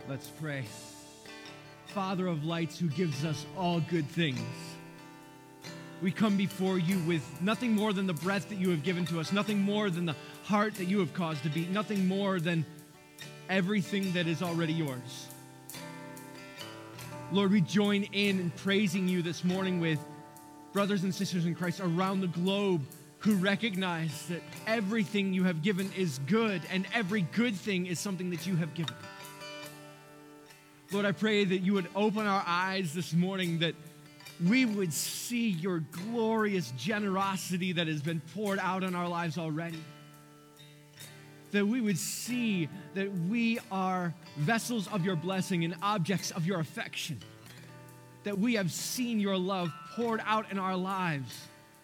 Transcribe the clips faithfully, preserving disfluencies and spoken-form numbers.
Let's pray. Father of lights, who gives us all good things, we come before you with nothing more than the breath that you have given to us, nothing more than the heart that you have caused to beat, nothing more than everything that is already yours. Lord, we join in in praising you this morning with brothers and sisters in Christ around the globe who recognize that everything you have given is good, and every good thing is something that you have given. Lord, I pray that you would open our eyes this morning, that we would see your glorious generosity that has been poured out in our lives already. That we would see that we are vessels of your blessing and objects of your affection. That we have seen your love poured out in our lives.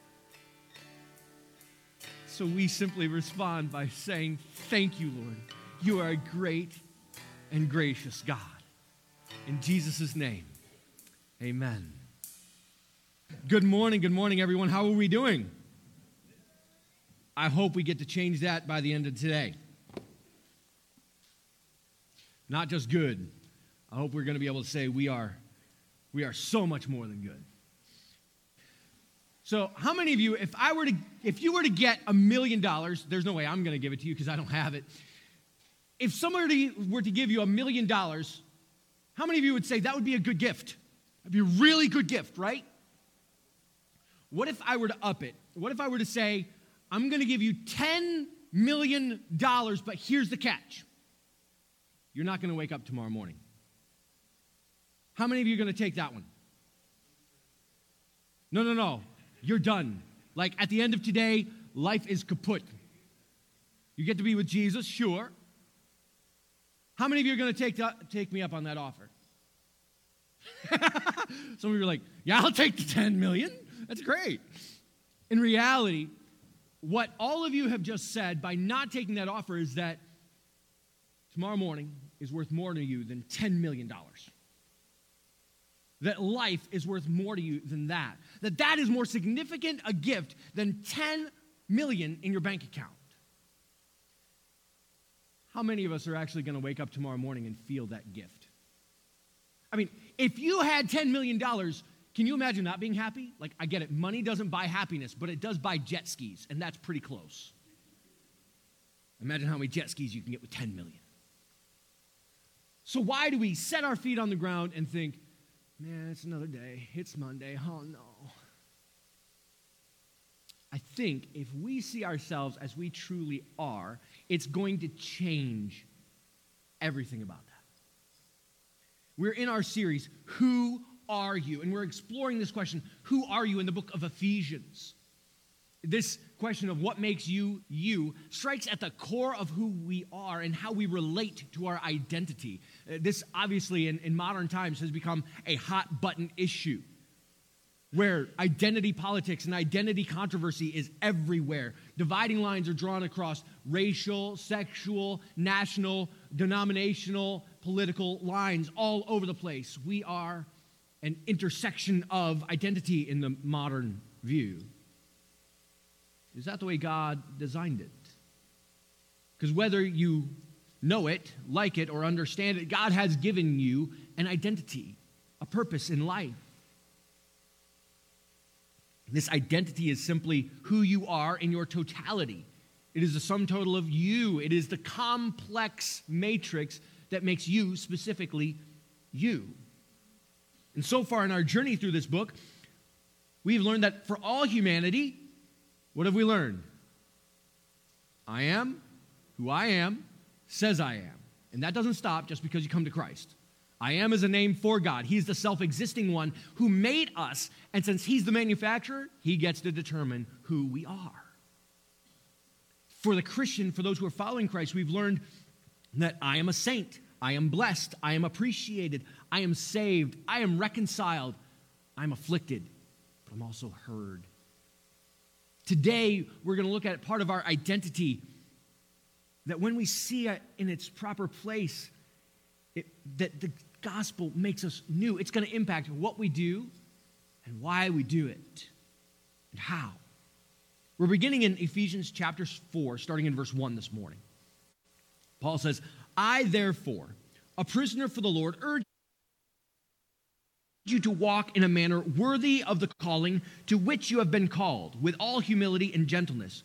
So we simply respond by saying, thank you, Lord. You are a great and gracious God. In Jesus' name, amen. Good morning, good morning, everyone. How are we doing? I hope we get to change that by the end of today. Not just good. I hope we're going to be able to say we are, we are so much more than good. So how many of you, if I were to, if you were to get a million dollars, there's no way I'm going to give it to you because I don't have it. If somebody were to give you a million dollars, how many of you would say that would be a good gift? That'd be a really good gift, right? What if I were to up it? What if I were to say, I'm going to give you ten million dollars, but here's the catch. You're not going to wake up tomorrow morning. How many of you are going to take that one? No, no, no. You're done. Like at the end of today, life is kaput. You get to be with Jesus, sure. How many of you are going to take that, take me up on that offer? Some of you are like, yeah, I'll take the ten million. That's great. In reality, what all of you have just said by not taking that offer is that tomorrow morning is worth more to you than ten million dollars. That life is worth more to you than that. That that is more significant a gift than ten million dollars in your bank account. How many of us are actually going to wake up tomorrow morning and feel that gift? I mean, if you had ten million dollars, can you imagine not being happy? Like, I get it. Money doesn't buy happiness, but it does buy jet skis, and that's pretty close. Imagine how many jet skis you can get with ten million dollars. So why do we set our feet on the ground and think, man, it's another day. It's Monday. Oh, no. I think if we see ourselves as we truly are, it's going to change everything about that. We're in our series, Who Are You? And we're exploring this question, who are you, in the book of Ephesians? This question of what makes you, you, strikes at the core of who we are and how we relate to our identity. Uh, this, obviously, in, in modern times has become a hot-button issue where identity politics and identity controversy is everywhere. Dividing lines are drawn across racial, sexual, national, denominational, political lines all over the place. We are an intersection of identity in the modern view. Is that the way God designed it? Because whether you know it, like it, or understand it, God has given you an identity, a purpose in life. This identity is simply who you are in your totality. It is the sum total of you. It is the complex matrix that makes you specifically you. And so far in our journey through this book, we've learned that for all humanity, what have we learned? I am who I am, says I am. And that doesn't stop just because you come to Christ. I am is a name for God. He's the self-existing one who made us, and since he's the manufacturer, he gets to determine who we are. For the Christian, for those who are following Christ, we've learned that I am a saint, I am blessed, I am appreciated, I am saved, I am reconciled, I'm afflicted, but I'm also heard. Today, we're going to look at part of our identity that when we see it in its proper place, it, that the gospel makes us new. It's going to impact what we do and why we do it and how. We're beginning in Ephesians chapter four, starting in verse one this morning. Paul says, I therefore, a prisoner for the Lord, urge you to walk in a manner worthy of the calling to which you have been called, with all humility and gentleness,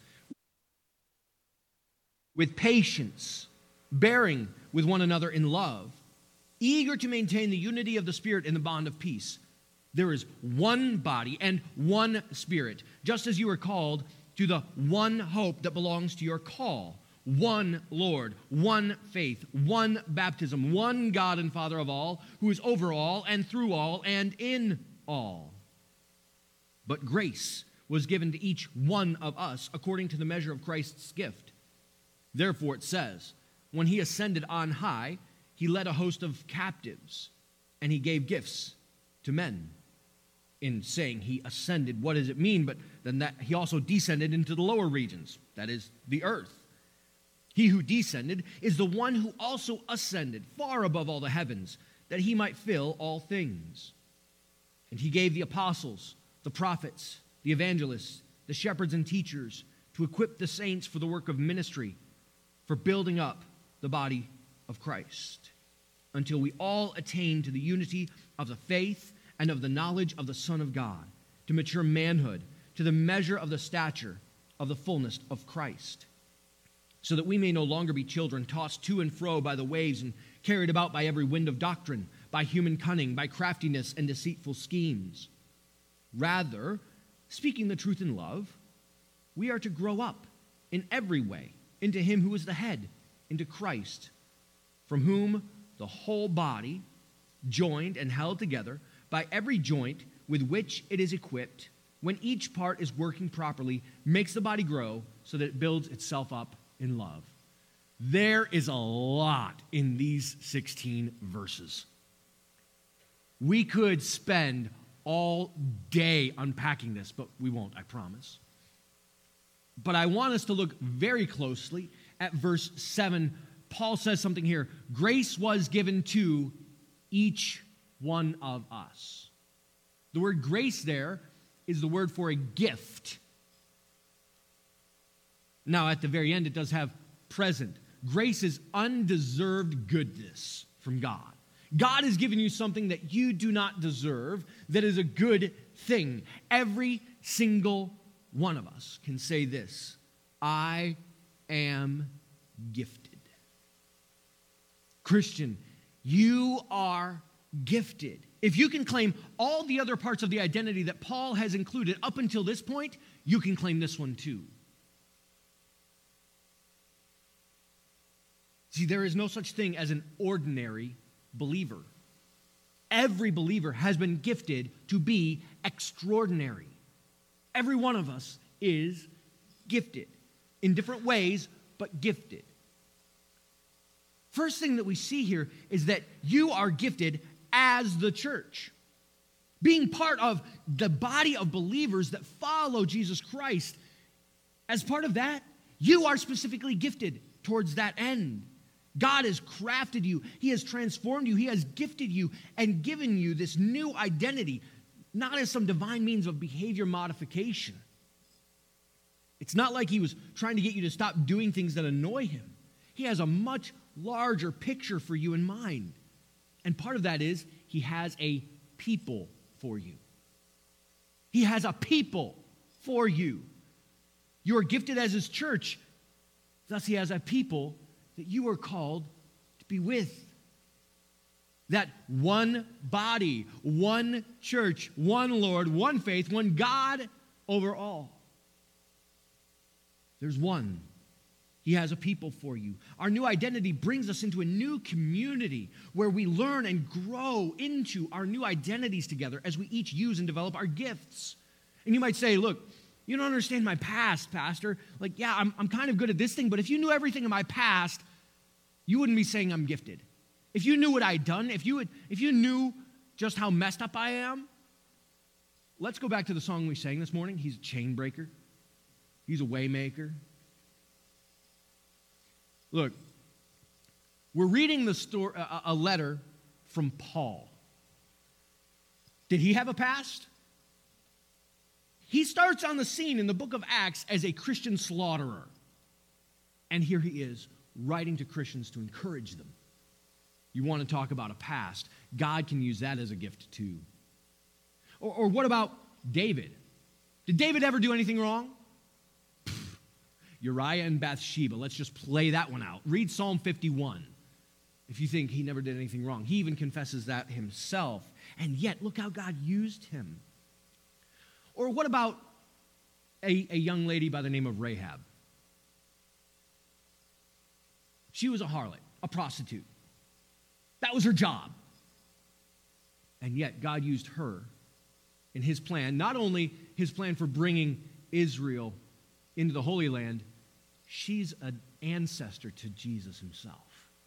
with patience, bearing with one another in love, eager to maintain the unity of the Spirit in the bond of peace. There is one body and one Spirit, just as you are called to the one hope that belongs to your call. One Lord, one faith, one baptism, one God and Father of all, who is over all and through all and in all. But grace was given to each one of us according to the measure of Christ's gift. Therefore it says, when he ascended on high, he led a host of captives, and he gave gifts to men. In saying he ascended, what does it mean? But then that he also descended into the lower regions, that is, the earth. He who descended is the one who also ascended far above all the heavens, that he might fill all things. And he gave the apostles, the prophets, the evangelists, the shepherds and teachers to equip the saints for the work of ministry, for building up the body of Christ, until we all attain to the unity of the faith and of the knowledge of the Son of God, to mature manhood, to the measure of the stature of the fullness of Christ, so that we may no longer be children tossed to and fro by the waves and carried about by every wind of doctrine, by human cunning, by craftiness and deceitful schemes. Rather, speaking the truth in love, we are to grow up in every way into him who is the head, into Christ, from whom the whole body, joined and held together by every joint with which it is equipped, when each part is working properly, makes the body grow so that it builds itself up in love. There is a lot in these sixteen verses. We could spend all day unpacking this, but we won't, I promise. But I want us to look very closely at verse seven. Paul says something here. Grace was given to each one of us. The word grace there is the word for a gift. Now, at the very end, it does have present. Grace is undeserved goodness from God. God has given you something that you do not deserve, that is a good thing. Every single one of us can say this: I am gifted. Christian, you are gifted. If you can claim all the other parts of the identity that Paul has included up until this point, you can claim this one too. See, there is no such thing as an ordinary believer. Every believer has been gifted to be extraordinary. Every one of us is gifted in different ways, but gifted. First thing that we see here is that you are gifted as the church. Being part of the body of believers that follow Jesus Christ, as part of that, you are specifically gifted towards that end. God has crafted you. He has transformed you. He has gifted you and given you this new identity, not as some divine means of behavior modification. It's not like he was trying to get you to stop doing things that annoy him. He has a much larger picture for you in mind. And part of that is he has a people for you. He has a people for you. You are gifted as his church. Thus he has a people that you are called to be with. That one body, one church, one Lord, one faith, one God over all. There's one. He has a people for you. Our new identity brings us into a new community where we learn and grow into our new identities together as we each use and develop our gifts. And you might say, look, you don't understand my past, Pastor. Like, yeah, I'm, I'm kind of good at this thing, but if you knew everything in my past, you wouldn't be saying I'm gifted. If you knew what I'd done, if you would, if you knew just how messed up I am, let's go back to the song we sang this morning. He's a chain breaker. He's a way maker. Look, we're reading the story, a, a letter from Paul. Did he have a past? He starts on the scene in the book of Acts as a Christian slaughterer. And here he is, writing to Christians to encourage them. You want to talk about a past. God can use that as a gift too. Or, or what about David? Did David ever do anything wrong? Pfft. Uriah and Bathsheba. Let's just play that one out. Read Psalm fifty-one if you think he never did anything wrong. He even confesses that himself. And yet, look how God used him. Or what about a, a young lady by the name of Rahab? She was a harlot, a prostitute. That was her job. And yet God used her in his plan, not only his plan for bringing Israel into the Holy Land, she's an ancestor to Jesus himself.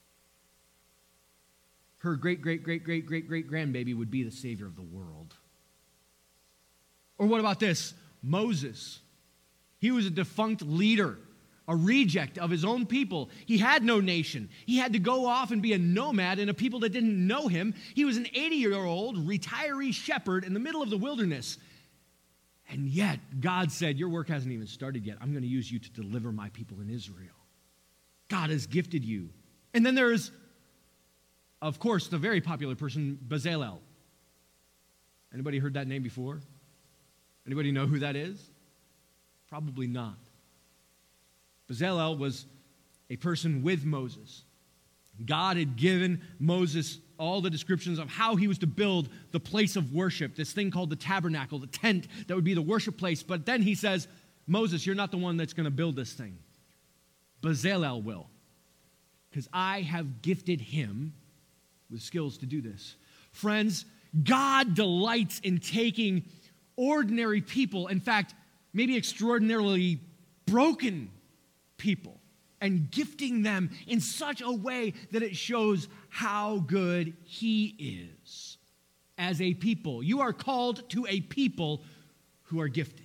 Her great, great, great, great, great, great grandbaby would be the Savior of the world. Or what about this? Moses. He was a defunct leader, a reject of his own people. He had no nation. He had to go off and be a nomad in a people that didn't know him. He was an eighty-year-old retiree shepherd in the middle of the wilderness. And yet, God said, your work hasn't even started yet. I'm going to use you to deliver my people in Israel. God has gifted you. And then there's, of course, the very popular person, Bezalel. Anybody heard that name before? Anybody know who that is? Probably not. Bezalel was a person with Moses. God had given Moses all the descriptions of how he was to build the place of worship, this thing called the tabernacle, the tent that would be the worship place. But then he says, Moses, you're not the one that's going to build this thing. Bezalel will, because I have gifted him with skills to do this. Friends, God delights in taking ordinary people, in fact, maybe extraordinarily broken people, and gifting them in such a way that it shows how good he is as a people. You are called to a people who are gifted.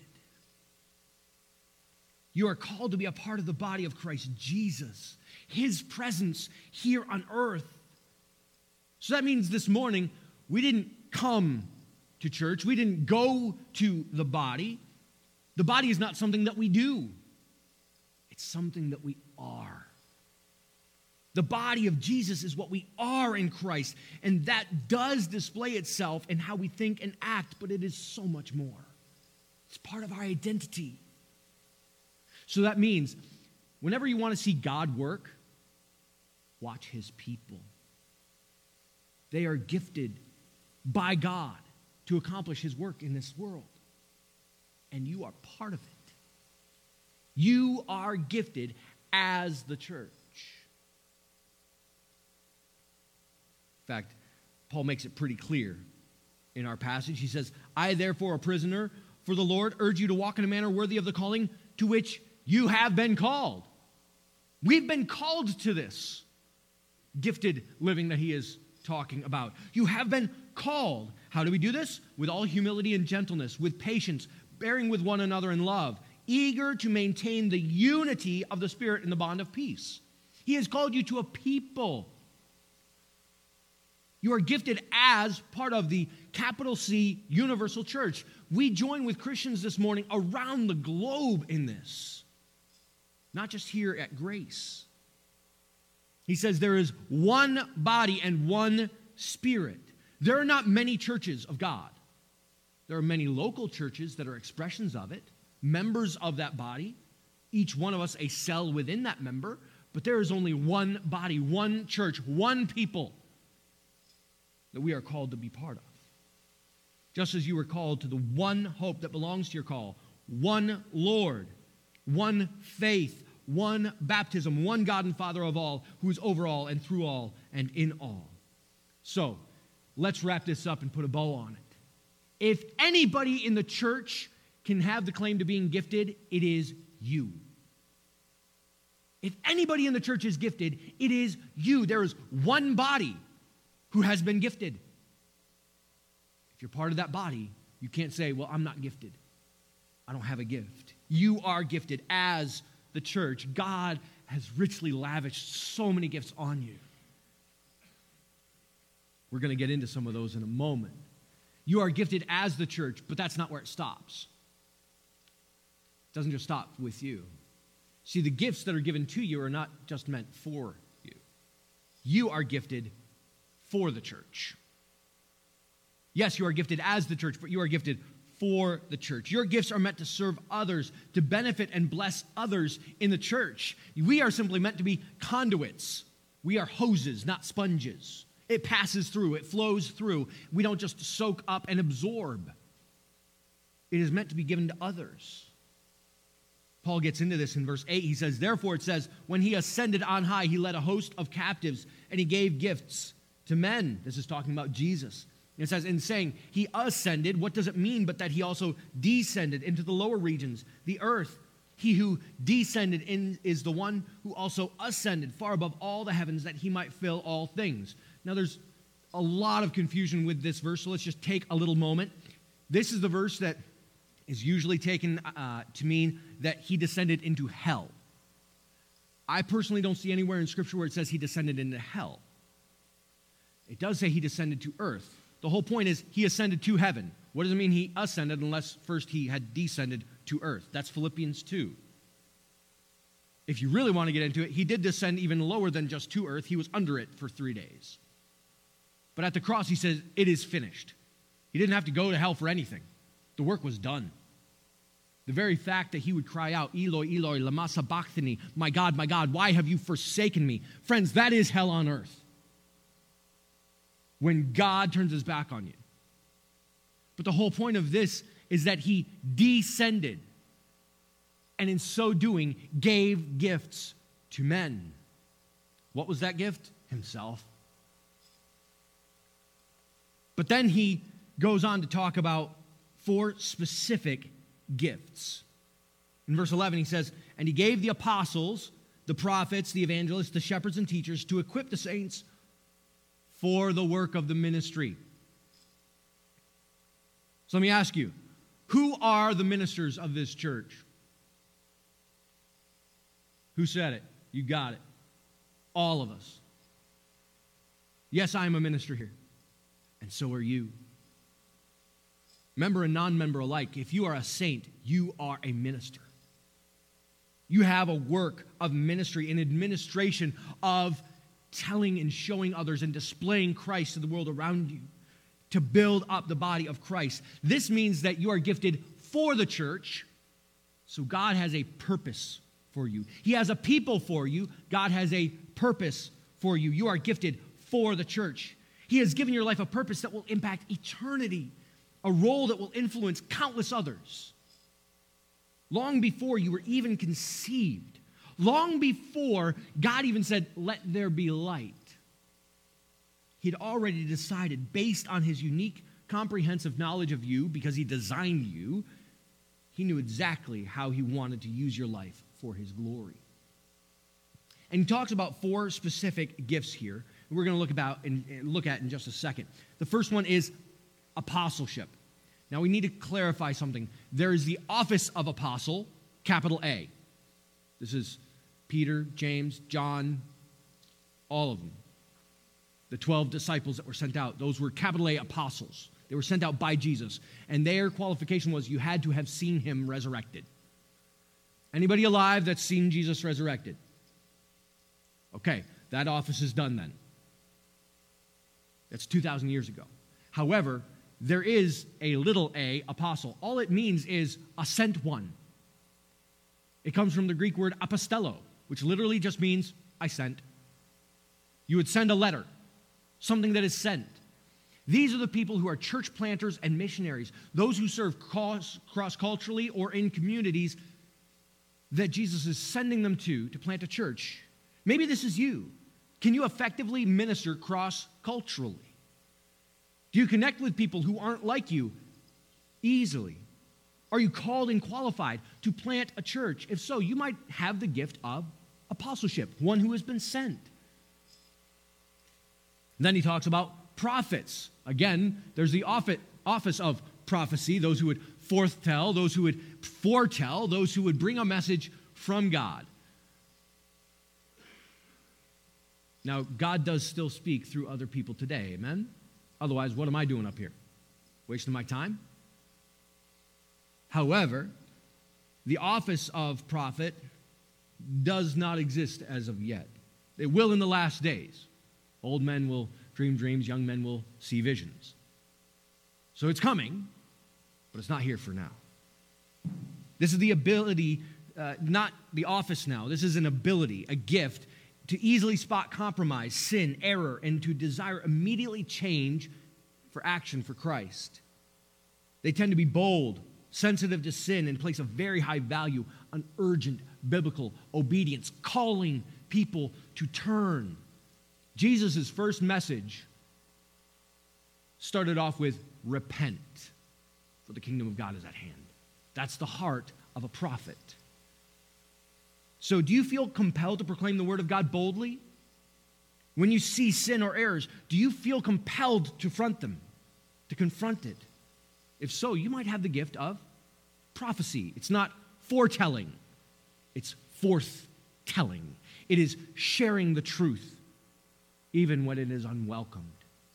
You are called to be a part of the body of Christ Jesus, his presence here on earth. So that means this morning, we didn't come to church. We didn't go to the body. The body is not something that we do. It's something that we are. The body of Jesus is what we are in Christ, and that does display itself in how we think and act, but it is so much more. It's part of our identity. So that means whenever you want to see God work, watch his people. They are gifted by God to accomplish his work in this world, and you are part of it. You are gifted as the church. In fact, Paul makes it pretty clear in our passage. He says, I therefore, a prisoner for the Lord, urge you to walk in a manner worthy of the calling to which you have been called. We've been called to this gifted living that he is talking about. You have been called. How do we do this? With all humility and gentleness, with patience, bearing with one another in love, eager to maintain the unity of the Spirit in the bond of peace. He has called you to a people. You are gifted as part of the capital C universal church. We join with Christians this morning around the globe in this, not just here at Grace. He says there is one body and one Spirit. There are not many churches of God. There are many local churches that are expressions of it, members of that body, each one of us a cell within that member, but there is only one body, one church, one people that we are called to be part of. Just as you were called to the one hope that belongs to your call, one Lord, one faith, one baptism, one God and Father of all, who is over all and through all and in all. So, let's wrap this up and put a bow on it. If anybody in the church can have the claim to being gifted, it is you. If anybody in the church is gifted, it is you. There is one body who has been gifted. If you're part of that body, you can't say, well, I'm not gifted. I don't have a gift. You are gifted as the church. God has richly lavished so many gifts on you. We're going to get into some of those in a moment. You are gifted as the church, but that's not where it stops. It doesn't just stop with you. See, the gifts that are given to you are not just meant for you. You are gifted for the church. Yes, you are gifted as the church, but you are gifted for the church. Your gifts are meant to serve others, to benefit and bless others in the church. We are simply meant to be conduits. We are hoses, not sponges. It passes through, it flows through. We don't just soak up and absorb. It is meant to be given to others. Paul gets into this in verse eight. He says, therefore it says, when he ascended on high, he led a host of captives and he gave gifts to men. This is talking about Jesus. It says, in saying he ascended, what does it mean but that he also descended into the lower regions, the earth? He who descended in is the one who also ascended far above all the heavens that he might fill all things. Now there's a lot of confusion with this verse, so let's just take a little moment. This is the verse that is usually taken uh, to mean that he descended into hell. I personally don't see anywhere in Scripture where it says he descended into hell. It does say he descended to earth. The whole point is he ascended to heaven. What does it mean he ascended unless first he had descended to earth? That's Philippians two. If you really want to get into it, he did descend even lower than just to earth. He was under it for three days. But at the cross, he says, it is finished. He didn't have to go to hell for anything. The work was done. The very fact that he would cry out, Eloi, Eloi, lama sabachthani, my God, my God, why have you forsaken me? Friends, that is hell on earth. When God turns his back on you. But the whole point of this is that he descended, and in so doing, gave gifts to men. What was that gift? Himself. But then he goes on to talk about four specific gifts. In verse eleven, he says, and he gave the apostles, the prophets, the evangelists, the shepherds and teachers to equip the saints for the work of the ministry. So let me ask you, who are the ministers of this church? Who said it? You got it. All of us. Yes, I am a minister here. And so are you. Member and non-member alike, if you are a saint, you are a minister. You have a work of ministry, an administration of telling and showing others and displaying Christ to the world around you to build up the body of Christ. This means that you are gifted for the church, so God has a purpose for you. He has a people for you. God has a purpose for you. You are gifted for the church. He has given your life a purpose that will impact eternity, a role that will influence countless others. Long before you were even conceived, long before God even said, let there be light, he'd already decided, based on his unique, comprehensive knowledge of you, because he designed you, he knew exactly how he wanted to use your life for his glory. And he talks about four specific gifts here we're going to look about and look at in just a second. The first one is apostleship. Now we need to clarify something. There is the office of apostle, capital A. This is Peter, James, John, all of them. The twelve disciples that were sent out, those were capital A apostles. They were sent out by Jesus. And their qualification was you had to have seen him resurrected. Anybody alive that's seen Jesus resurrected? Okay, that office is done then. That's two thousand years ago. However, there is a little a, apostle. All it means is a sent one. It comes from the Greek word apostello, which literally just means I sent. You would send a letter, something that is sent. These are the people who are church planters and missionaries, those who serve cross, cross-culturally or in communities that Jesus is sending them to, to plant a church. Maybe this is you. Can you effectively minister cross-culturally? Do you connect with people who aren't like you easily? Are you called and qualified to plant a church? If so, you might have the gift of apostleship, one who has been sent. Then he talks about prophets. Again, there's the office of prophecy, those who would foretell, those who would foretell, those who would bring a message from God. Now, God does still speak through other people today, amen? Otherwise, what am I doing up here? Wasting my time? However, the office of prophet does not exist as of yet. It will in the last days. Old men will dream dreams, young men will see visions. So it's coming, but it's not here for now. This is the ability, uh, not the office now. This is an ability, a gift, to easily spot compromise, sin, error, and to desire immediately change for action for Christ. They tend to be bold, sensitive to sin, and place a very high value on urgent biblical obedience, calling people to turn. Jesus' first message started off with, repent, for the kingdom of God is at hand. That's the heart of a prophet. So do you feel compelled to proclaim the word of God boldly? When you see sin or errors, do you feel compelled to confront them, to confront it? If so, you might have the gift of prophecy. It's not foretelling, it's forthtelling. It is sharing the truth, even when it is unwelcomed.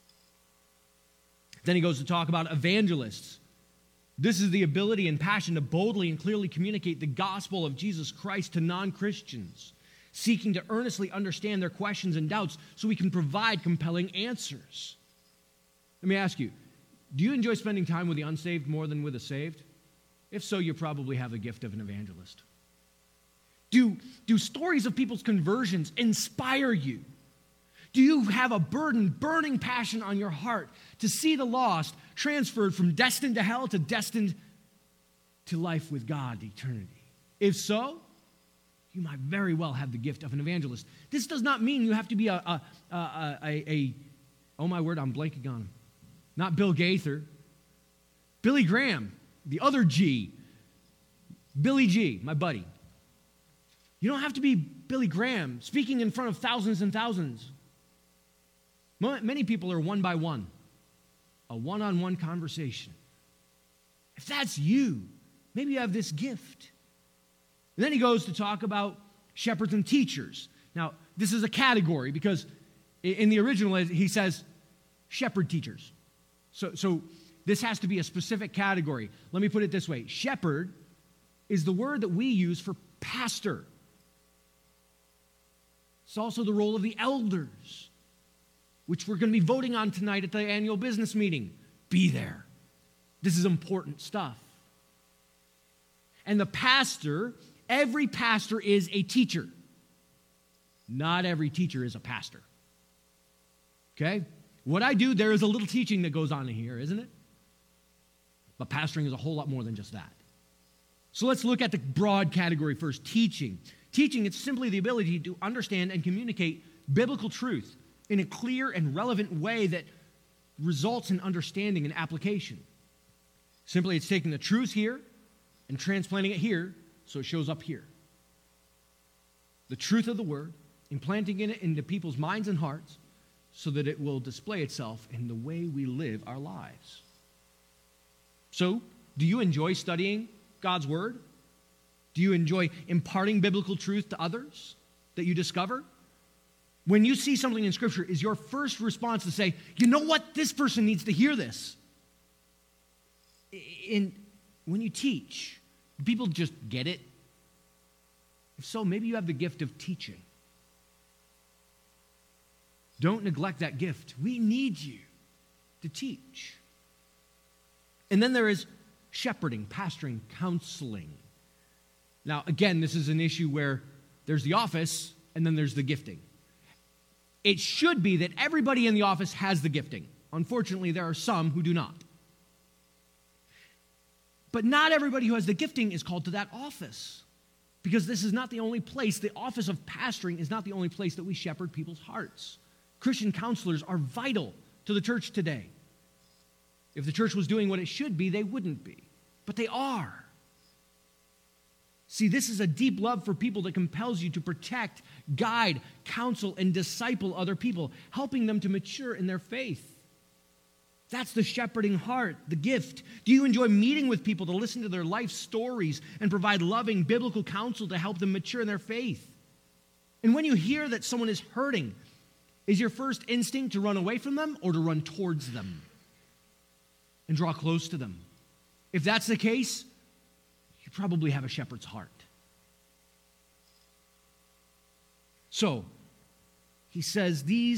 Then he goes to talk about evangelists. This is the ability and passion to boldly and clearly communicate the gospel of Jesus Christ to non-Christians, seeking to earnestly understand their questions and doubts so we can provide compelling answers. Let me ask you, do you enjoy spending time with the unsaved more than with the saved? If so, you probably have the gift of an evangelist. Do, do stories of people's conversions inspire you? Do you have a burden, burning passion on your heart to see the lost transferred from destined to hell to destined to life with God, eternity? If so, you might very well have the gift of an evangelist. This does not mean you have to be a, a, a, a, a oh my word, I'm blanking on him. Not Bill Gaither. Billy Graham, the other G. Billy G, my buddy. You don't have to be Billy Graham speaking in front of thousands and thousands. Many people are one by one, a one-on-one conversation. If that's you, maybe you have this gift. And then he goes to talk about shepherds and teachers. Now, this is a category because in the original he says shepherd teachers. So, so this has to be a specific category. Let me put it this way. Shepherd is the word that we use for pastor. It's also the role of the elders, which we're going to be voting on tonight at the annual business meeting. Be there. This is important stuff. And the pastor, every pastor is a teacher. Not every teacher is a pastor. Okay? What I do, there is a little teaching that goes on in here, isn't it? But pastoring is a whole lot more than just that. So let's look at the broad category first, teaching. Teaching, it's simply the ability to understand and communicate biblical truth in a clear and relevant way that results in understanding and application. Simply, it's taking the truth here and transplanting it here so it shows up here. The truth of the word, implanting it into people's minds and hearts so that it will display itself in the way we live our lives. So, do you enjoy studying God's word? Do you enjoy imparting biblical truth to others that you discover? When you see something in Scripture, is your first response to say, you know what, this person needs to hear this? In, when you teach, do people just get it? If so, maybe you have the gift of teaching. Don't neglect that gift. We need you to teach. And then there is shepherding, pastoring, counseling. Now, again, this is an issue where there's the office and then there's the gifting. It should be that everybody in the office has the gifting. Unfortunately, there are some who do not. But not everybody who has the gifting is called to that office, because this is not the only place. The office of pastoring is not the only place that we shepherd people's hearts. Christian counselors are vital to the church today. If the church was doing what it should be, they wouldn't be. But they are. See, this is a deep love for people that compels you to protect, guide, counsel, and disciple other people, helping them to mature in their faith. That's the shepherding heart, the gift. Do you enjoy meeting with people to listen to their life stories and provide loving biblical counsel to help them mature in their faith? And when you hear that someone is hurting, is your first instinct to run away from them or to run towards them and draw close to them? If that's the case, you probably have a shepherd's heart. So, he says these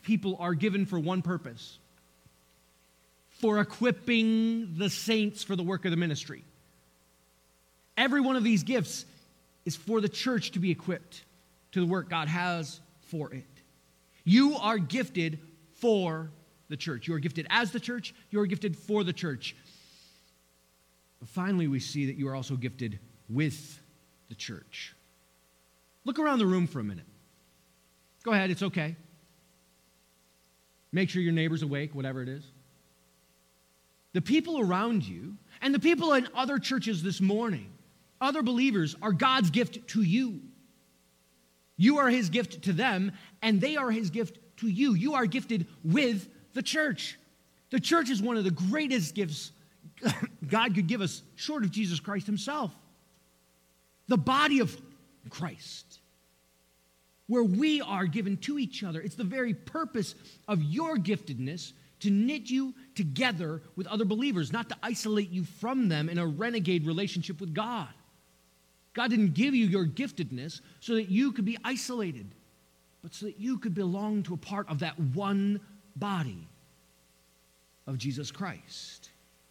people are given for one purpose: for equipping the saints for the work of the ministry. Every one of these gifts is for the church to be equipped to the work God has for it. You are gifted for the church. You are gifted as the church. You are gifted for the church. But finally, we see that you are also gifted with the church. Look around the room for a minute. Go ahead, it's okay. Make sure your neighbor's awake, whatever it is. The people around you and the people in other churches this morning, other believers, are God's gift to you. You are his gift to them, and they are his gift to you. You are gifted with the church. The church is one of the greatest gifts God could give us, short of Jesus Christ himself. The body of Christ, where we are given to each other. It's the very purpose of your giftedness to knit you together with other believers, not to isolate you from them in a renegade relationship with God. God didn't give you your giftedness so that you could be isolated, but so that you could belong to a part of that one body of Jesus Christ.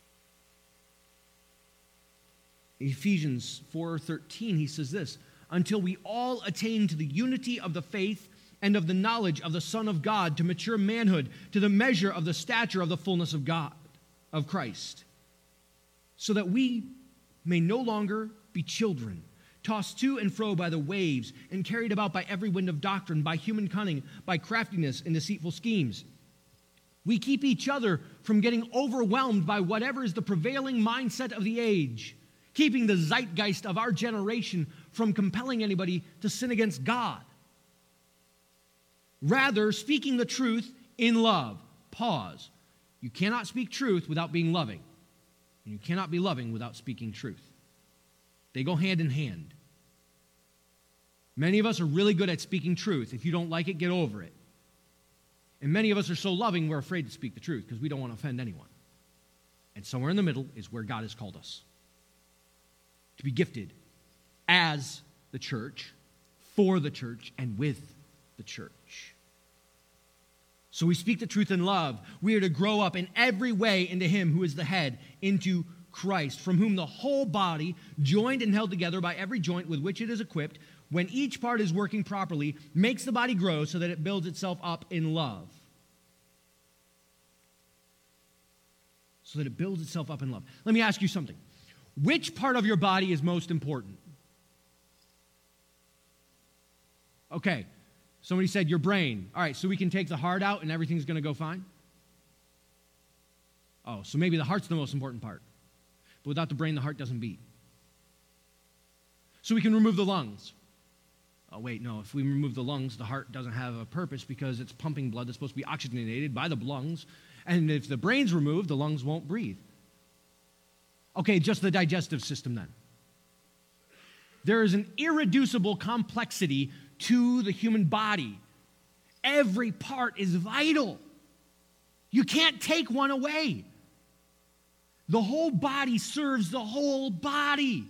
Ephesians four thirteen, he says this: until we all attain to the unity of the faith and of the knowledge of the Son of God, to mature manhood, to the measure of the stature of the fullness of God, of Christ, so that we may no longer be children, tossed to and fro by the waves, and carried about by every wind of doctrine, by human cunning, by craftiness and deceitful schemes. We keep each other from getting overwhelmed by whatever is the prevailing mindset of the age, keeping the zeitgeist of our generation from compelling anybody to sin against God. Rather, speaking the truth in love. Pause. You cannot speak truth without being loving. And you cannot be loving without speaking truth. They go hand in hand. Many of us are really good at speaking truth. If you don't like it, get over it. And many of us are so loving, we're afraid to speak the truth because we don't want to offend anyone. And somewhere in the middle is where God has called us. To be gifted as the church, for the church, and with the church. So we speak the truth in love. We are to grow up in every way into him who is the head, into Christ, from whom the whole body, joined and held together by every joint with which it is equipped, when each part is working properly, makes the body grow so that it builds itself up in love. So that it builds itself up in love. Let me ask you something. Which part of your body is most important? Okay, somebody said your brain. All right, so we can take the heart out and everything's going to go fine? Oh, so maybe the heart's the most important part. But without the brain, the heart doesn't beat. So we can remove the lungs. Oh, wait, no. If we remove the lungs, the heart doesn't have a purpose because it's pumping blood that's supposed to be oxygenated by the lungs. And if the brain's removed, the lungs won't breathe. Okay, just the digestive system then. There is an irreducible complexity to the human body. Every part is vital. You can't take one away. The whole body serves the whole body.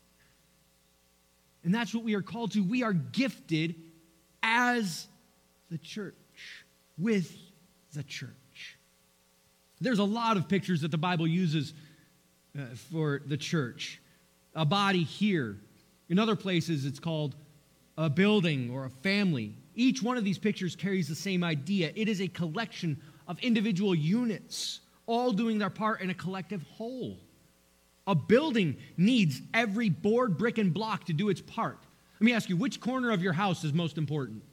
And that's what we are called to. We are gifted as the church, with the church. There's a lot of pictures that the Bible uses uh, for the church. A body here. In other places, it's called a building or a family. Each one of these pictures carries the same idea. It is a collection of individual units, all doing their part in a collective whole. A building needs every board, brick, and block to do its part. Let me ask you, which corner of your house is most important?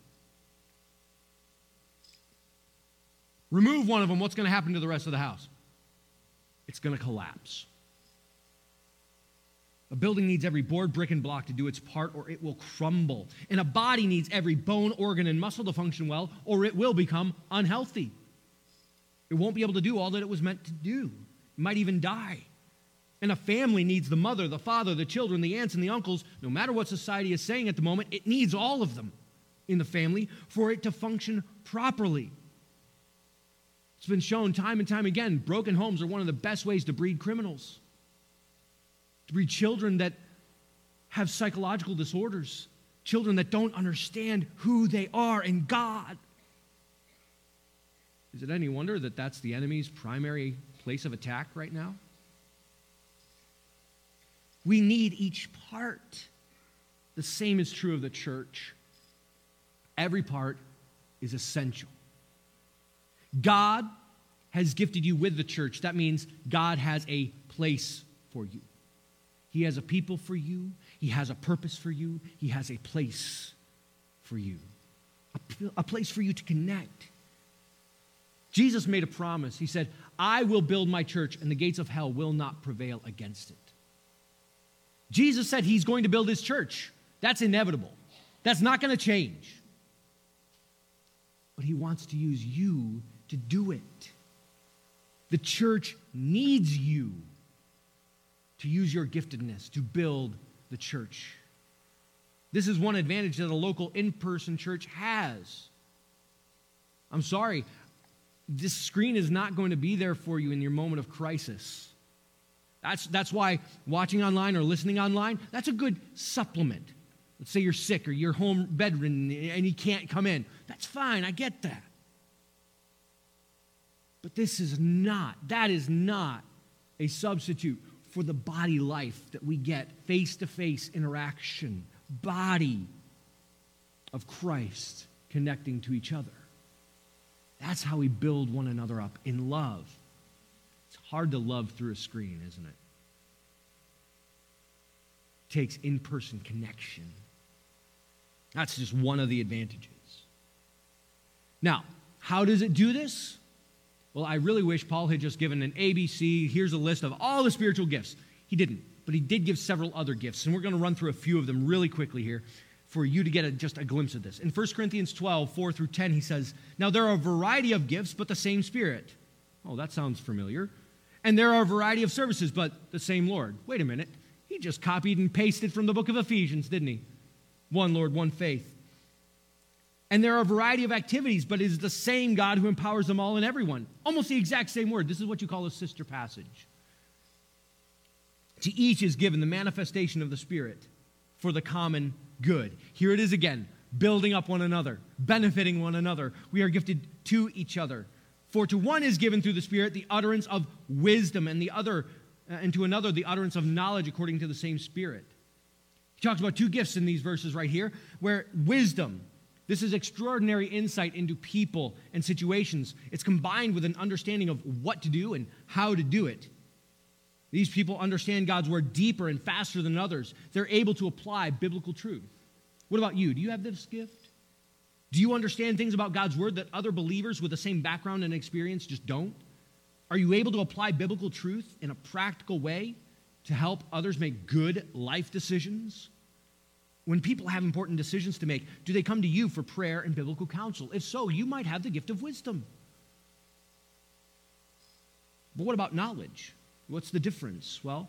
Remove one of them, what's going to happen to the rest of the house? It's going to collapse. A building needs every board, brick, and block to do its part, or it will crumble. And a body needs every bone, organ, and muscle to function well, or it will become unhealthy. It won't be able to do all that it was meant to do. It might even die. And a family needs the mother, the father, the children, the aunts, and the uncles. No matter what society is saying at the moment, it needs all of them in the family for it to function properly. It's been shown time and time again, broken homes are one of the best ways to breed criminals. To breed children that have psychological disorders, children that don't understand who they are in God. Is it any wonder that that's the enemy's primary place of attack right now? We need each part. The same is true of the church. Every part is essential. God has gifted you with the church. That means God has a place for you. He has a people for you. He has a purpose for you. He has a place for you. A, a place for you to connect. Jesus made a promise. He said, I will build my church, and the gates of hell will not prevail against it. Jesus said he's going to build his church. That's inevitable. That's not going to change. But he wants to use you to do it. The church needs you to use your giftedness to build the church. This is one advantage that a local in-person church has. I'm sorry, this screen is not going to be there for you in your moment of crisis. That's, that's why watching online or listening online, that's a good supplement. Let's say you're sick or you're home bedridden and you can't come in. That's fine, I get that. But this is not, that is not a substitute for the body life that we get, face-to-face interaction, body of Christ connecting to each other. That's how we build one another up in love. It's hard to love through a screen, isn't it? It takes in-person connection. That's just one of the advantages. Now, how does it do this? Well, I really wish Paul had just given an A B C, here's a list of all the spiritual gifts. He didn't, but he did give several other gifts, and we're going to run through a few of them really quickly here for you to get a, just a glimpse of this. In First Corinthians twelve, four through ten, he says, now there are a variety of gifts, but the same Spirit. Oh, that sounds familiar. And there are a variety of services, but the same Lord. Wait a minute. He just copied and pasted from the book of Ephesians, didn't he? One Lord, one faith. And there are a variety of activities, but it is the same God who empowers them all and everyone. Almost the exact same word. This is what you call a sister passage. To each is given the manifestation of the Spirit for the common good. Here it is again, building up one another, benefiting one another. We are gifted to each other. For to one is given through the Spirit the utterance of wisdom, and the other, uh, and to another the utterance of knowledge according to the same Spirit. He talks about two gifts in these verses right here, where wisdom, this is extraordinary insight into people and situations. It's combined with an understanding of what to do and how to do it. These people understand God's word deeper and faster than others. They're able to apply biblical truth. What about you? Do you have this gift? Do you understand things about God's word that other believers with the same background and experience just don't? Are you able to apply biblical truth in a practical way to help others make good life decisions? When people have important decisions to make, do they come to you for prayer and biblical counsel? If so, you might have the gift of wisdom. But what about knowledge? What's the difference? Well,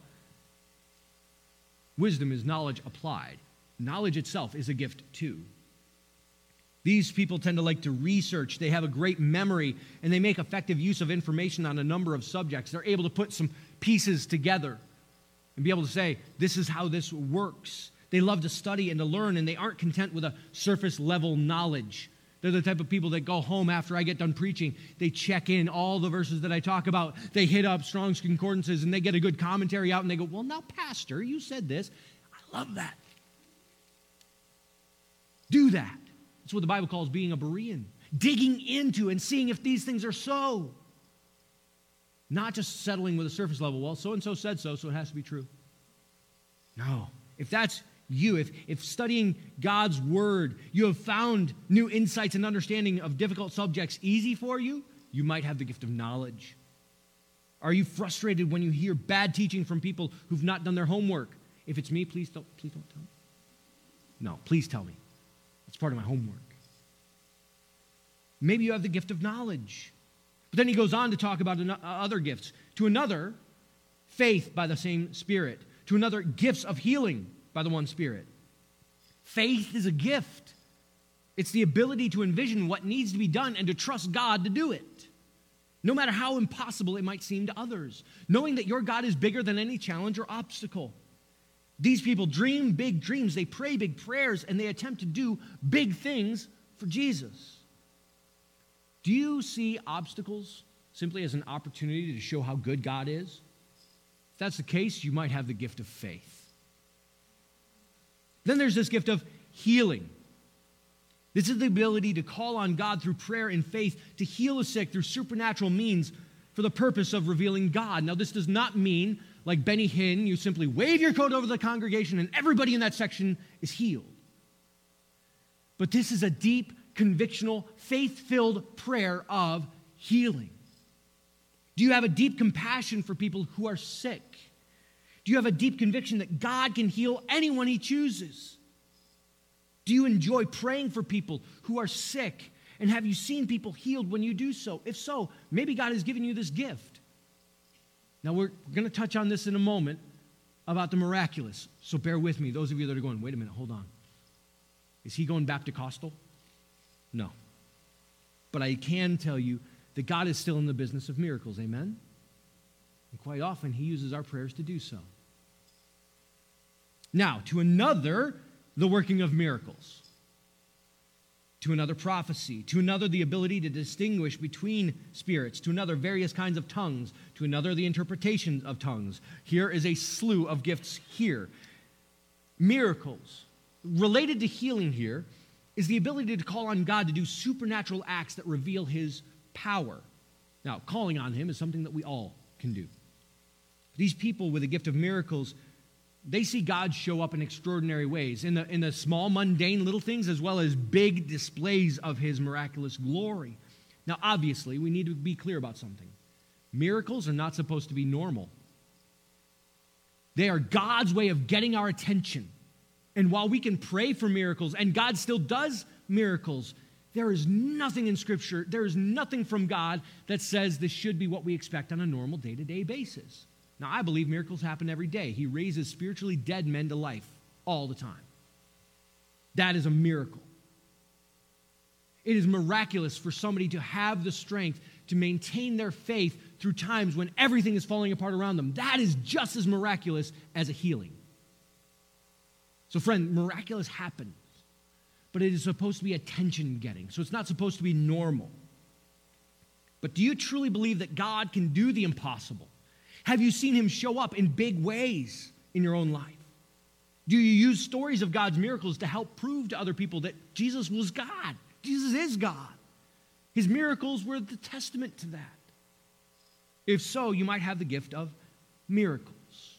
wisdom is knowledge applied. Knowledge itself is a gift too. These people tend to like to research. They have a great memory, and they make effective use of information on a number of subjects. They're able to put some pieces together and be able to say, this is how this works. They love to study and to learn, and they aren't content with a surface-level knowledge. They're the type of people that go home after I get done preaching. They check in all the verses that I talk about. They hit up Strong's Concordances, and they get a good commentary out, and they go, well, now, Pastor, you said this. I love that. Do that. That's what the Bible calls being a Berean. Digging into and seeing if these things are so. Not just settling with a surface level. Well, so-and-so said so, so it has to be true. No. If that's you, if, if studying God's word, you have found new insights and understanding of difficult subjects easy for you, you might have the gift of knowledge. Are you frustrated when you hear bad teaching from people who've not done their homework? If it's me, please don't, please don't tell me. No, please tell me. It's part of my homework. Maybe you have the gift of knowledge. But then he goes on to talk about other gifts. To another, faith by the same Spirit. To another, gifts of healing by the one Spirit. Faith is a gift. It's the ability to envision what needs to be done and to trust God to do it, no matter how impossible it might seem to others, knowing that your God is bigger than any challenge or obstacle. These people dream big dreams, they pray big prayers, and they attempt to do big things for Jesus. Do you see obstacles simply as an opportunity to show how good God is? If that's the case, you might have the gift of faith. Then there's this gift of healing. This is the ability to call on God through prayer and faith to heal the sick through supernatural means for the purpose of revealing God. Now, this does not mean, like Benny Hinn, you simply wave your coat over the congregation and everybody in that section is healed. But this is a deep, convictional, faith-filled prayer of healing. Do you have a deep compassion for people who are sick? Do you have a deep conviction that God can heal anyone he chooses? Do you enjoy praying for people who are sick? And have you seen people healed when you do so? If so, maybe God has given you this gift. Now, we're going to touch on this in a moment about the miraculous. So bear with me, those of you that are going, wait a minute, hold on. Is he going Baptist-costal? No. But I can tell you that God is still in the business of miracles, amen? And quite often, he uses our prayers to do so. Now, to another, the working of miracles. To another, prophecy. To another, the ability to distinguish between spirits. To another, various kinds of tongues. To another, the interpretation of tongues. Here is a slew of gifts here. Miracles. Related to healing here is the ability to call on God to do supernatural acts that reveal his power. Now, calling on him is something that we all can do. These people with the gift of miracles, they see God show up in extraordinary ways, in the, in the small, mundane little things, as well as big displays of his miraculous glory. Now, obviously, we need to be clear about something. Miracles are not supposed to be normal. They are God's way of getting our attention. And while we can pray for miracles, and God still does miracles, there is nothing in Scripture, there is nothing from God that says this should be what we expect on a normal day-to-day basis. Now, I believe miracles happen every day. He raises spiritually dead men to life all the time. That is a miracle. It is miraculous for somebody to have the strength to maintain their faith through times when everything is falling apart around them. That is just as miraculous as a healing. So, friend, miraculous happens, but it is supposed to be attention-getting, so it's not supposed to be normal. But do you truly believe that God can do the impossible? Have you seen him show up in big ways in your own life? Do you use stories of God's miracles to help prove to other people that Jesus was God? Jesus is God. His miracles were the testament to that. If so, you might have the gift of miracles.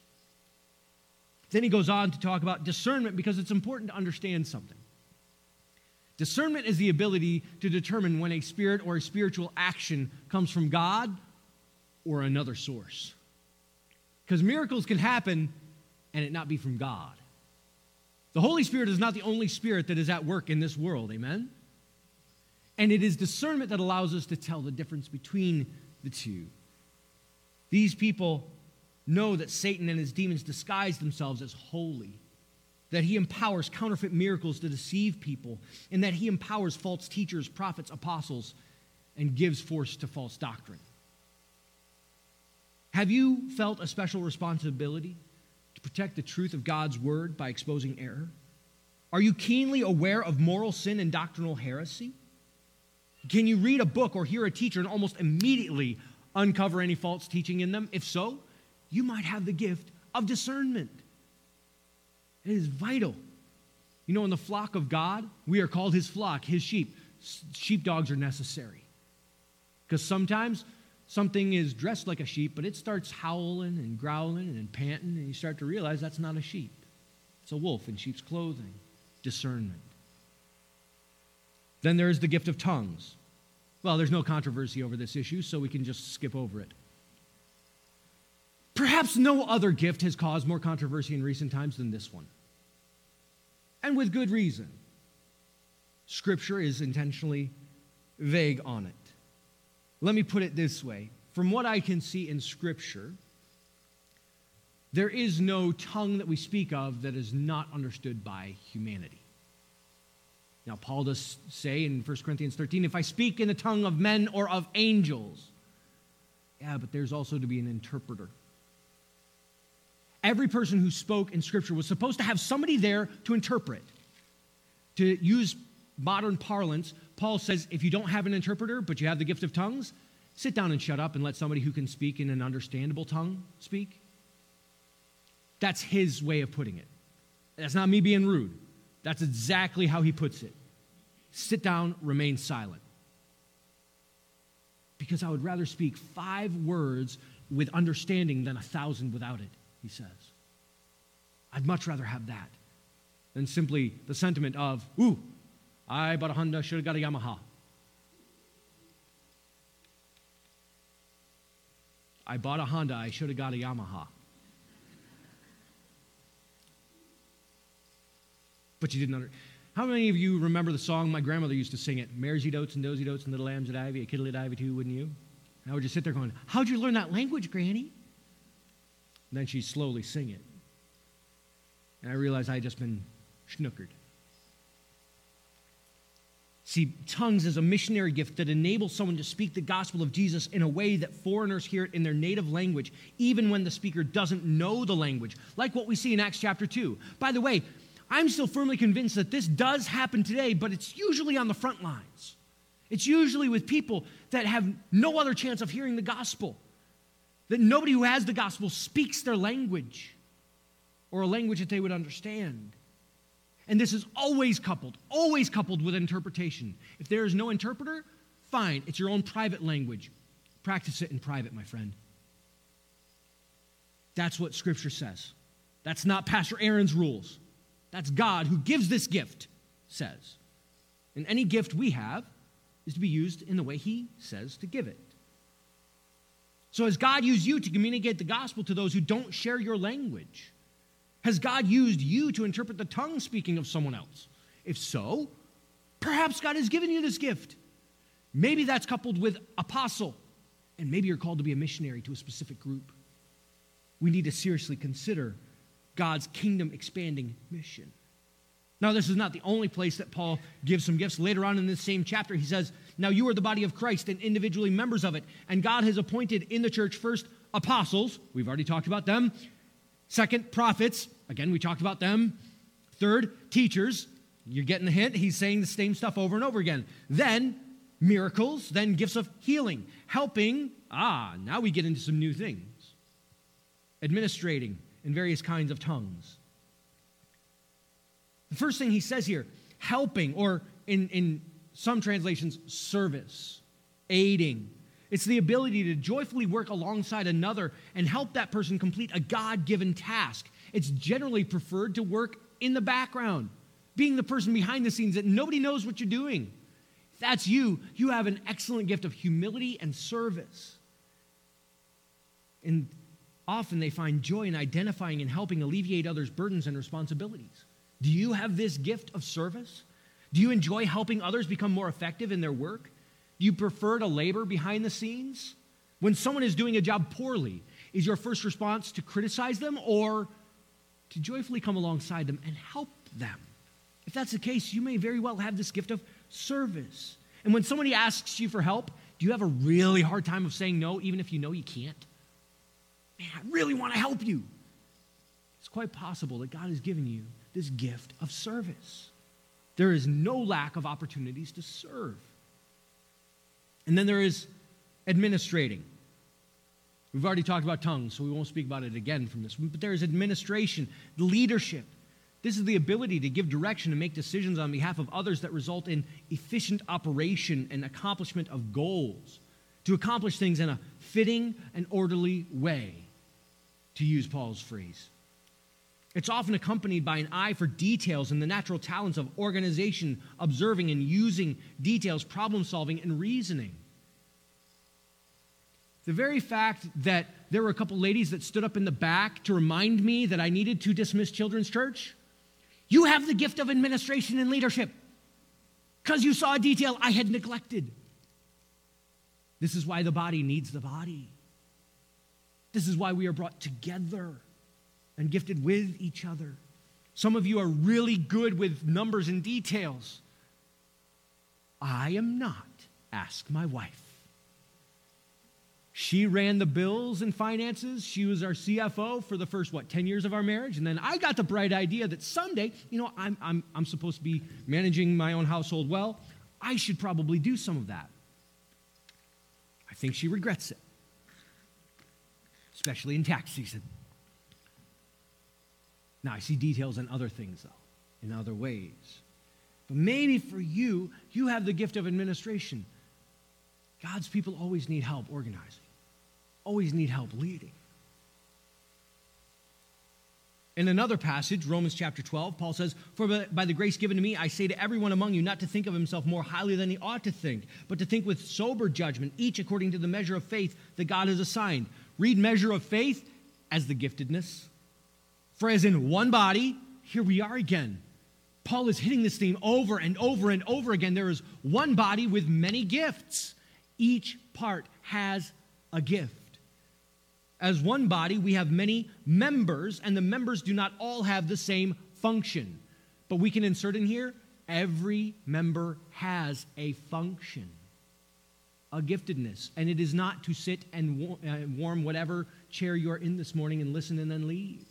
Then he goes on to talk about discernment because it's important to understand something. Discernment is the ability to determine when a spirit or a spiritual action comes from God or another source. Because miracles can happen and it not be from God. The Holy Spirit is not the only spirit that is at work in this world, amen? And it is discernment that allows us to tell the difference between the two. These people know that Satan and his demons disguise themselves as holy, that he empowers counterfeit miracles to deceive people, and that he empowers false teachers, prophets, apostles, and gives force to false doctrine. Have you felt a special responsibility to protect the truth of God's word by exposing error? Are you keenly aware of moral sin and doctrinal heresy? Can you read a book or hear a teacher and almost immediately uncover any false teaching in them? If so, you might have the gift of discernment. It is vital. You know, in the flock of God, we are called his flock, his sheep. Sheepdogs are necessary. Because sometimes something is dressed like a sheep, but it starts howling and growling and panting, and you start to realize that's not a sheep. It's a wolf in sheep's clothing. Discernment. Then there is the gift of tongues. Well, there's no controversy over this issue, so we can just skip over it. Perhaps no other gift has caused more controversy in recent times than this one. And with good reason. Scripture is intentionally vague on it. Let me put it this way. From what I can see in Scripture, there is no tongue that we speak of that is not understood by humanity. Now, Paul does say in First Corinthians thirteen, if I speak in the tongue of men or of angels. Yeah, but there's also to be an interpreter. Every person who spoke in Scripture was supposed to have somebody there to interpret. To use modern parlance, Paul says, if you don't have an interpreter, but you have the gift of tongues, sit down and shut up and let somebody who can speak in an understandable tongue speak. That's his way of putting it. That's not me being rude. That's exactly how he puts it. Sit down, remain silent. Because I would rather speak five words with understanding than a thousand without it, he says. I'd much rather have that than simply the sentiment of, ooh, I bought a Honda, should have got a Yamaha. I bought a Honda, I should have got a Yamaha. But you didn't understand. How many of you remember the song my grandmother used to sing it? Mares ye dotes and dozy dotes and little lambs at ivy, a kiddly at ivy too, wouldn't you? And I would just sit there going, how'd you learn that language, Granny? And then she'd slowly sing it. And I realized I had just been schnookered. See, tongues is a missionary gift that enables someone to speak the gospel of Jesus in a way that foreigners hear it in their native language, even when the speaker doesn't know the language, like what we see in Acts chapter two. By the way, I'm still firmly convinced that this does happen today, but it's usually on the front lines. It's usually with people that have no other chance of hearing the gospel, that nobody who has the gospel speaks their language or a language that they would understand. And this is always coupled, always coupled with interpretation. If there is no interpreter, fine, it's your own private language. Practice it in private, my friend. That's what Scripture says. That's not Pastor Aaron's rules. That's God who gives this gift, says. And any gift we have is to be used in the way he says to give it. So has God used you to communicate the gospel to those who don't share your language? Has God used you to interpret the tongue speaking of someone else? If so, perhaps God has given you this gift. Maybe that's coupled with apostle, and maybe you're called to be a missionary to a specific group. We need to seriously consider God's kingdom expanding mission. Now, this is not the only place that Paul gives some gifts. Later on in this same chapter, he says, now you are the body of Christ and individually members of it. And God has appointed in the church first apostles. We've already talked about them. Second, prophets. Again, we talked about them. Third, teachers. You're getting the hint. He's saying the same stuff over and over again. Then, miracles. Then, gifts of healing. Helping. Ah, now we get into some new things. Administrating in various kinds of tongues. The first thing he says here, helping, or in, in some translations, service, aiding. It's the ability to joyfully work alongside another and help that person complete a God-given task. It's generally preferred to work in the background, being the person behind the scenes that nobody knows what you're doing. If that's you, you have an excellent gift of humility and service. And often they find joy in identifying and helping alleviate others' burdens and responsibilities. Do you have this gift of service? Do you enjoy helping others become more effective in their work? Do you prefer to labor behind the scenes? When someone is doing a job poorly, is your first response to criticize them or to joyfully come alongside them and help them? If that's the case, you may very well have this gift of service. And when somebody asks you for help, do you have a really hard time of saying no, even if you know you can't? Man, I really want to help you. It's quite possible that God has given you this gift of service. There is no lack of opportunities to serve. And then there is administrating. We've already talked about tongues, so we won't speak about it again from this one. But there is administration, leadership. This is the ability to give direction and make decisions on behalf of others that result in efficient operation and accomplishment of goals. To accomplish things in a fitting and orderly way, to use Paul's phrase. It's often accompanied by an eye for details and the natural talents of organization, observing and using details, problem solving, and reasoning. The very fact that there were a couple ladies that stood up in the back to remind me that I needed to dismiss children's church, you have the gift of administration and leadership because you saw a detail I had neglected. This is why the body needs the body. This is why we are brought together and gifted with each other. Some of you are really good with numbers and details. I am not. Ask my wife. She ran the bills and finances. She was our C F O for the first, what, ten years of our marriage. And then I got the bright idea that someday, you know, I'm, I'm, I'm supposed to be managing my own household well. I should probably do some of that. I think she regrets it, especially in tax season. Now, I see details in other things, though, in other ways. But maybe for you, you have the gift of administration. God's people always need help organizing, always need help leading. In another passage, Romans chapter twelve, Paul says, "For by the grace given to me, I say to everyone among you not to think of himself more highly than he ought to think, but to think with sober judgment, each according to the measure of faith that God has assigned." Read measure of faith as the giftedness. For as in one body, here we are again. Paul is hitting this theme over and over and over again. There is one body with many gifts. Each part has a gift. As one body, we have many members, and the members do not all have the same function. But we can insert in here, every member has a function, a giftedness. And it is not to sit and warm whatever chair you're in this morning and listen and then leave.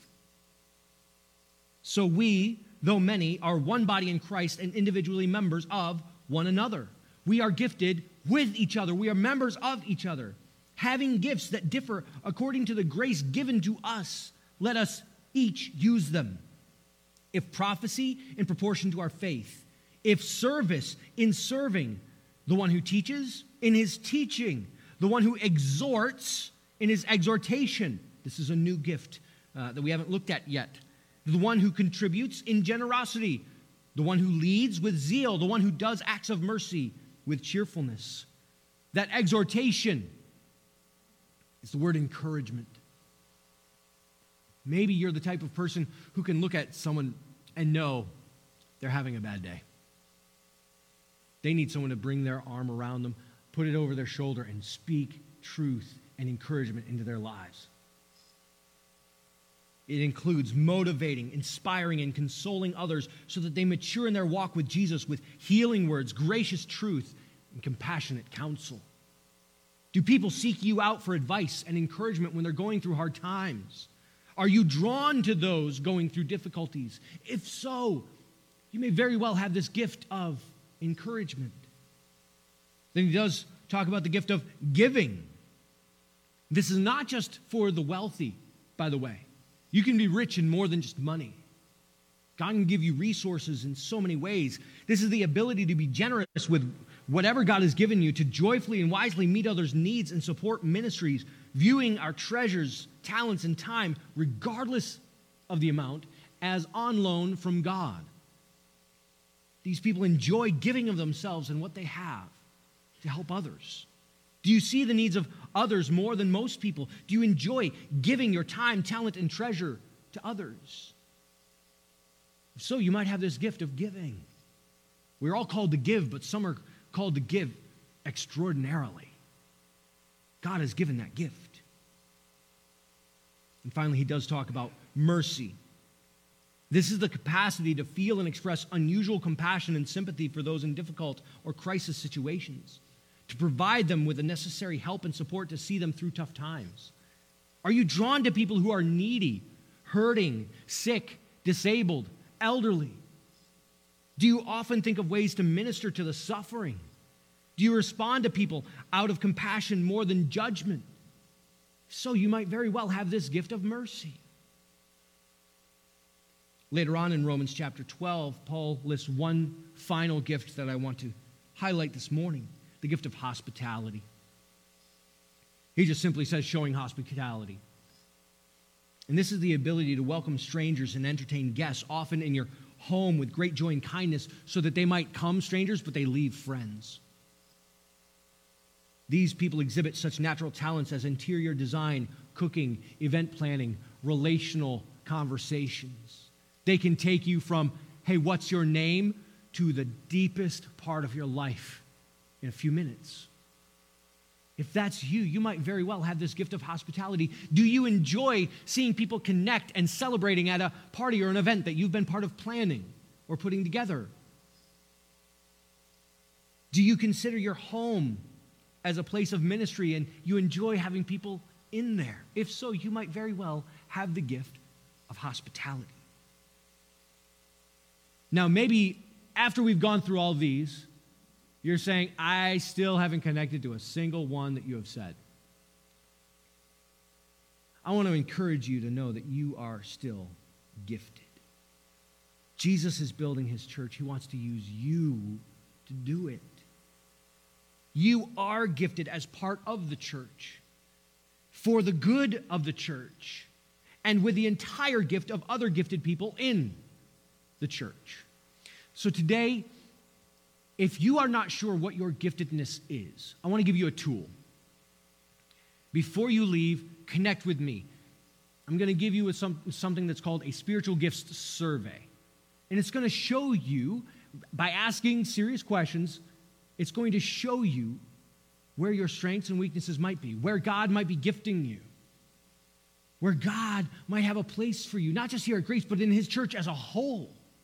So we, though many, are one body in Christ and individually members of one another. We are gifted with each other. We are members of each other. Having gifts that differ according to the grace given to us, let us each use them. If prophecy, in proportion to our faith. If service, in serving. The one who teaches, in his teaching. The one who exhorts, in his exhortation. This is a new gift uh, that we haven't looked at yet. The one who contributes in generosity. The one who leads with zeal. The one who does acts of mercy with cheerfulness. That exhortation is the word encouragement. Maybe you're the type of person who can look at someone and know they're having a bad day. They need someone to bring their arm around them, put it over their shoulder, and speak truth and encouragement into their lives. It includes motivating, inspiring, and consoling others so that they mature in their walk with Jesus with healing words, gracious truth, and compassionate counsel. Do people seek you out for advice and encouragement when they're going through hard times? Are you drawn to those going through difficulties? If so, you may very well have this gift of encouragement. Then he does talk about the gift of giving. This is not just for the wealthy, by the way. You can be rich in more than just money. God can give you resources in so many ways. This is the ability to be generous with whatever God has given you, to joyfully and wisely meet others' needs and support ministries, viewing our treasures, talents, and time, regardless of the amount, as on loan from God. These people enjoy giving of themselves and what they have to help others. Do you see the needs of others more than most people? Do you enjoy giving your time, talent, and treasure to others? If so, you might have this gift of giving. We're all called to give, but some are called to give extraordinarily. God has given that gift. And finally, he does talk about mercy. This is the capacity to feel and express unusual compassion and sympathy for those in difficult or crisis situations, to provide them with the necessary help and support to see them through tough times. Are you drawn to people who are needy, hurting, sick, disabled, elderly? Do you often think of ways to minister to the suffering? Do you respond to people out of compassion more than judgment? So you might very well have this gift of mercy. Later on in Romans chapter twelve, Paul lists one final gift that I want to highlight this morning, the gift of hospitality. He just simply says showing hospitality. And this is the ability to welcome strangers and entertain guests, often in your home with great joy and kindness, so that they might come strangers, but they leave friends. These people exhibit such natural talents as interior design, cooking, event planning, relational conversations. They can take you from, hey, what's your name, to the deepest part of your life in a few minutes. If that's you, you might very well have this gift of hospitality. Do you enjoy seeing people connect and celebrating at a party or an event that you've been part of planning or putting together? Do you consider your home as a place of ministry and you enjoy having people in there? If so, you might very well have the gift of hospitality. Now, maybe after we've gone through all these, You're saying, I still haven't connected to a single one that you have said. I want to encourage you to know that you are still gifted. Jesus is building his church. He wants to use you to do it. You are gifted as part of the church, for the good of the church, and with the entire gift of other gifted people in the church. So today, if you are not sure what your giftedness is, I want to give you a tool. Before you leave, connect with me. I'm going to give you a, some, something that's called a spiritual gifts survey. And it's going to show you, by asking serious questions, it's going to show you where your strengths and weaknesses might be, where God might be gifting you, where God might have a place for you, not just here at Grace, but in his church as a whole.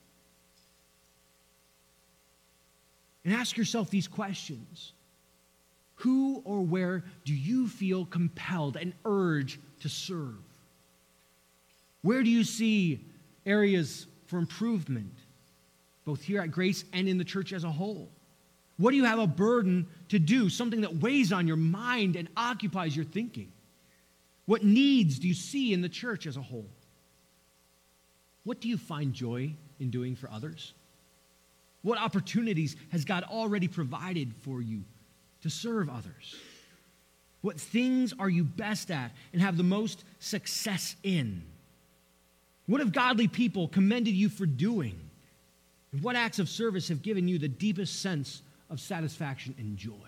And ask yourself these questions. Who or where do you feel compelled and urge to serve? Where do you see areas for improvement, both here at Grace and in the church as a whole? What do you have a burden to do, something that weighs on your mind and occupies your thinking? What needs do you see in the church as a whole? What do you find joy in doing for others? What opportunities has God already provided for you to serve others? What things are you best at and have the most success in? What have godly people commended you for doing? And what acts of service have given you the deepest sense of satisfaction and joy?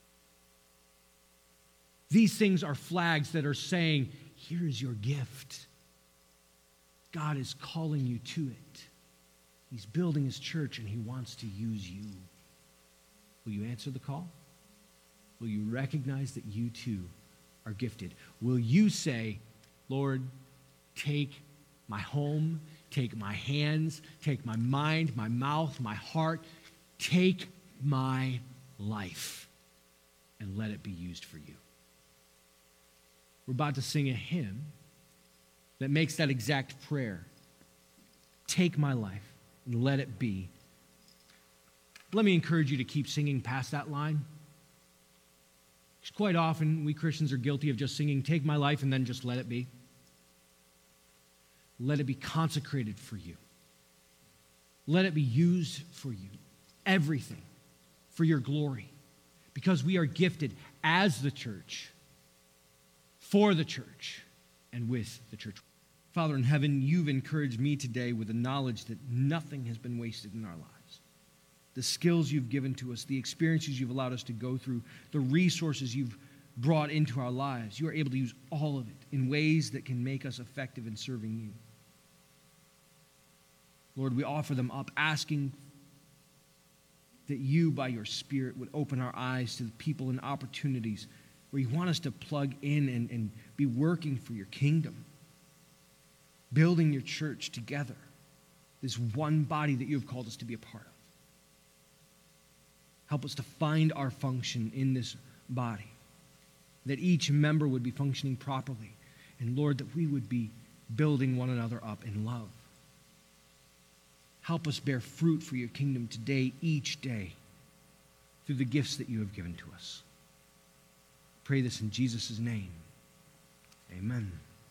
These things are flags that are saying, here is your gift. God is calling you to it. He's building his church and he wants to use you. Will you answer the call? Will you recognize that you too are gifted? Will you say, Lord, take my home, take my hands, take my mind, my mouth, my heart, take my life, and let it be used for you. We're about to sing a hymn that makes that exact prayer. Take my life and let it be. Let me encourage you to keep singing past that line. Because quite often, we Christians are guilty of just singing, take my life, and then just let it be. Let it be consecrated for you. Let it be used for you. Everything for your glory. Because we are gifted as the church, for the church, and with the church. Father in heaven, you've encouraged me today with the knowledge that nothing has been wasted in our lives. The skills you've given to us, the experiences you've allowed us to go through, the resources you've brought into our lives, you are able to use all of it in ways that can make us effective in serving you. Lord, we offer them up, asking that you, by your Spirit, would open our eyes to the people and opportunities where you want us to plug in and, and be working for your kingdom, building your church together, this one body that you have called us to be a part of. Help us to find our function in this body, that each member would be functioning properly, and Lord, that we would be building one another up in love. Help us bear fruit for your kingdom today, each day, through the gifts that you have given to us. Pray this in Jesus' name. Amen.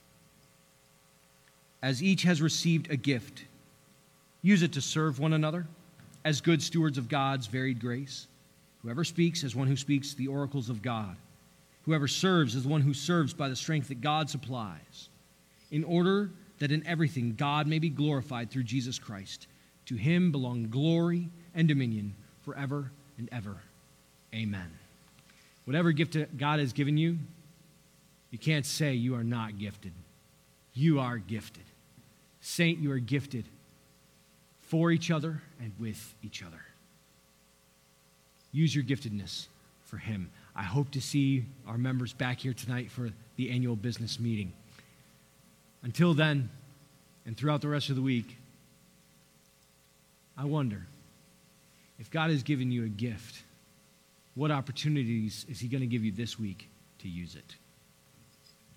As each has received a gift, use it to serve one another as good stewards of God's varied grace. Whoever speaks as one who speaks the oracles of God. Whoever serves as the one who serves by the strength that God supplies, in order that in everything God may be glorified through Jesus Christ. To him belong glory and dominion forever and ever. Amen. Whatever gift God has given you, you can't say you are not gifted. You are gifted. Saint, you are gifted for each other and with each other. Use your giftedness for him. I hope to see our members back here tonight for the annual business meeting. Until then, and throughout the rest of the week, I wonder, if God has given you a gift, what opportunities is he going to give you this week to use it?